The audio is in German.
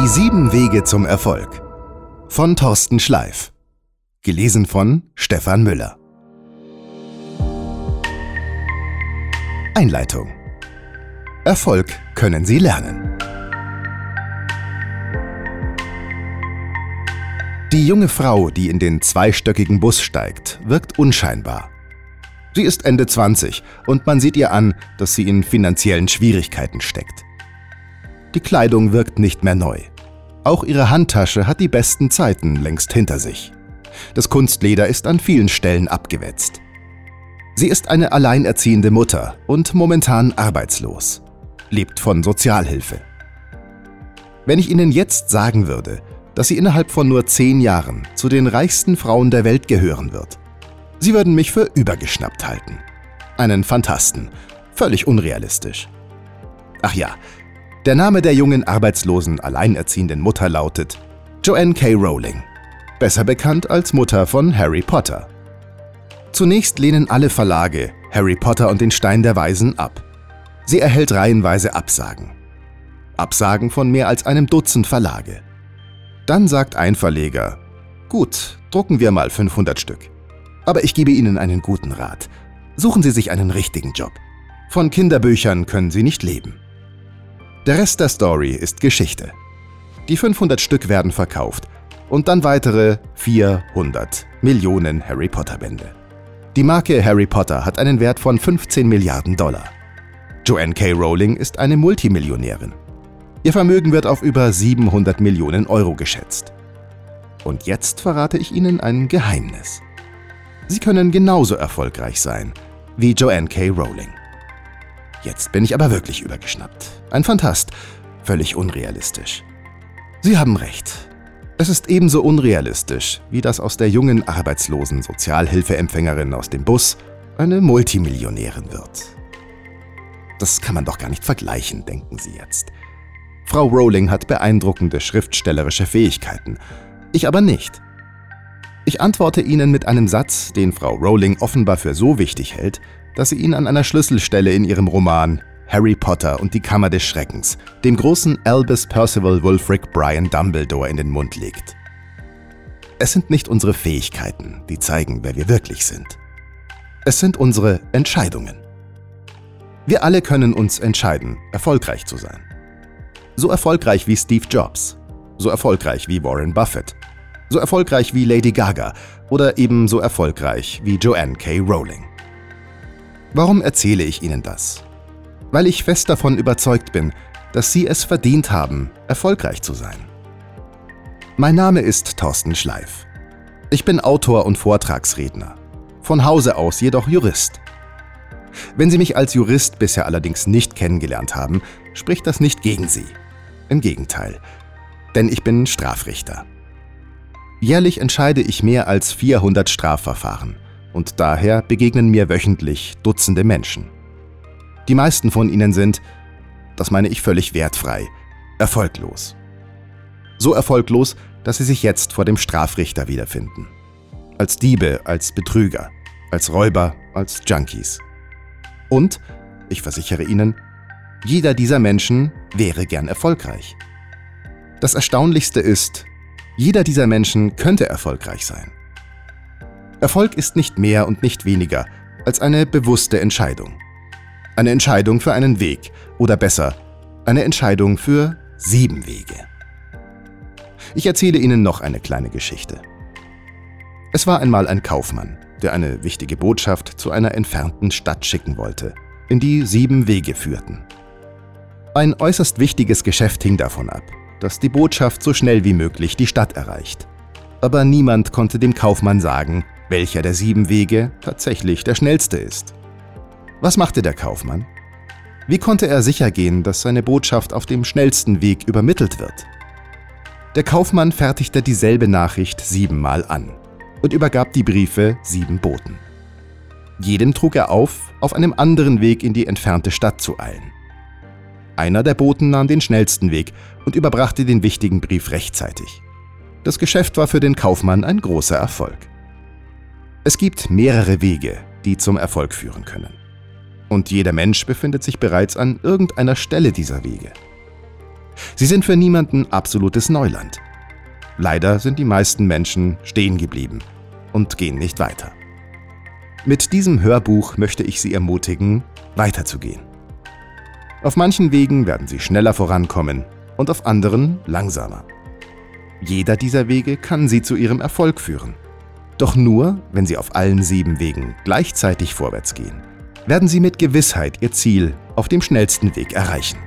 Die 7 Wege zum Erfolg von Thorsten Schleif. Gelesen von Stefan Müller. Einleitung. Erfolg können Sie lernen. Die junge Frau, die in den zweistöckigen Bus steigt, wirkt unscheinbar. Sie ist Ende 20 und man sieht ihr an, dass sie in finanziellen Schwierigkeiten steckt. Die Kleidung wirkt nicht mehr neu. Auch ihre Handtasche hat die besten Zeiten längst hinter sich. Das Kunstleder ist an vielen Stellen abgewetzt. Sie ist eine alleinerziehende Mutter und momentan arbeitslos, lebt von Sozialhilfe. Wenn ich Ihnen jetzt sagen würde, dass sie innerhalb von nur 10 Jahren zu den reichsten Frauen der Welt gehören wird, Sie würden mich für übergeschnappt halten. Einen Phantasten, völlig unrealistisch. Ach ja, der Name der jungen, arbeitslosen, alleinerziehenden Mutter lautet Joanne K. Rowling, besser bekannt als Mutter von Harry Potter. Zunächst lehnen alle Verlage Harry Potter und den Stein der Weisen ab. Sie erhält reihenweise Absagen. Absagen von mehr als einem Dutzend Verlage. Dann sagt ein Verleger: Gut, drucken wir mal 500 Stück. Aber ich gebe Ihnen einen guten Rat. Suchen Sie sich einen richtigen Job. Von Kinderbüchern können Sie nicht leben. Der Rest der Story ist Geschichte. Die 500 Stück werden verkauft und dann weitere 400 Millionen Harry Potter Bände. Die Marke Harry Potter hat einen Wert von 15 Milliarden $. Joanne K. Rowling ist eine Multimillionärin. Ihr Vermögen wird auf über 700 Millionen Euro geschätzt. Und jetzt verrate ich Ihnen ein Geheimnis. Sie können genauso erfolgreich sein wie Joanne K. Rowling. Jetzt bin ich aber wirklich übergeschnappt. Ein Phantast, völlig unrealistisch. Sie haben recht. Es ist ebenso unrealistisch, wie dass aus der jungen, arbeitslosen Sozialhilfeempfängerin aus dem Bus eine Multimillionärin wird. Das kann man doch gar nicht vergleichen, denken Sie jetzt. Frau Rowling hat beeindruckende schriftstellerische Fähigkeiten, ich aber nicht. Ich antworte Ihnen mit einem Satz, den Frau Rowling offenbar für so wichtig hält, dass sie ihn an einer Schlüsselstelle in ihrem Roman Harry Potter und die Kammer des Schreckens dem großen Albus Percival Wulfric Brian Dumbledore in den Mund legt. Es sind nicht unsere Fähigkeiten, die zeigen, wer wir wirklich sind. Es sind unsere Entscheidungen. Wir alle können uns entscheiden, erfolgreich zu sein. So erfolgreich wie Steve Jobs, so erfolgreich wie Warren Buffett, so erfolgreich wie Lady Gaga oder ebenso erfolgreich wie Joanne K. Rowling. Warum erzähle ich Ihnen das? Weil ich fest davon überzeugt bin, dass Sie es verdient haben, erfolgreich zu sein. Mein Name ist Thorsten Schleif. Ich bin Autor und Vortragsredner, von Hause aus jedoch Jurist. Wenn Sie mich als Jurist bisher allerdings nicht kennengelernt haben, spricht das nicht gegen Sie. Im Gegenteil, denn ich bin Strafrichter. Jährlich entscheide ich mehr als 400 Strafverfahren und daher begegnen mir wöchentlich Dutzende Menschen. Die meisten von ihnen sind, das meine ich völlig wertfrei, erfolglos. So erfolglos, dass sie sich jetzt vor dem Strafrichter wiederfinden. Als Diebe, als Betrüger, als Räuber, als Junkies. Und, ich versichere Ihnen, jeder dieser Menschen wäre gern erfolgreich. Das Erstaunlichste ist, jeder dieser Menschen könnte erfolgreich sein. Erfolg ist nicht mehr und nicht weniger als eine bewusste Entscheidung. Eine Entscheidung für einen Weg oder besser, eine Entscheidung für 7 Wege. Ich erzähle Ihnen noch eine kleine Geschichte. Es war einmal ein Kaufmann, der eine wichtige Botschaft zu einer entfernten Stadt schicken wollte, in die 7 Wege führten. Ein äußerst wichtiges Geschäft hing davon ab, dass die Botschaft so schnell wie möglich die Stadt erreicht. Aber niemand konnte dem Kaufmann sagen, welcher der 7 Wege tatsächlich der schnellste ist. Was machte der Kaufmann? Wie konnte er sicher gehen, dass seine Botschaft auf dem schnellsten Weg übermittelt wird? Der Kaufmann fertigte dieselbe Nachricht 7-mal an und übergab die Briefe 7 Boten. Jedem trug er auf einem anderen Weg in die entfernte Stadt zu eilen. Einer der Boten nahm den schnellsten Weg und überbrachte den wichtigen Brief rechtzeitig. Das Geschäft war für den Kaufmann ein großer Erfolg. Es gibt mehrere Wege, die zum Erfolg führen können. Und jeder Mensch befindet sich bereits an irgendeiner Stelle dieser Wege. Sie sind für niemanden absolutes Neuland. Leider sind die meisten Menschen stehen geblieben und gehen nicht weiter. Mit diesem Hörbuch möchte ich Sie ermutigen, weiterzugehen. Auf manchen Wegen werden Sie schneller vorankommen und auf anderen langsamer. Jeder dieser Wege kann Sie zu Ihrem Erfolg führen. Doch nur, wenn Sie auf allen 7 Wegen gleichzeitig vorwärts gehen, werden Sie mit Gewissheit Ihr Ziel auf dem schnellsten Weg erreichen.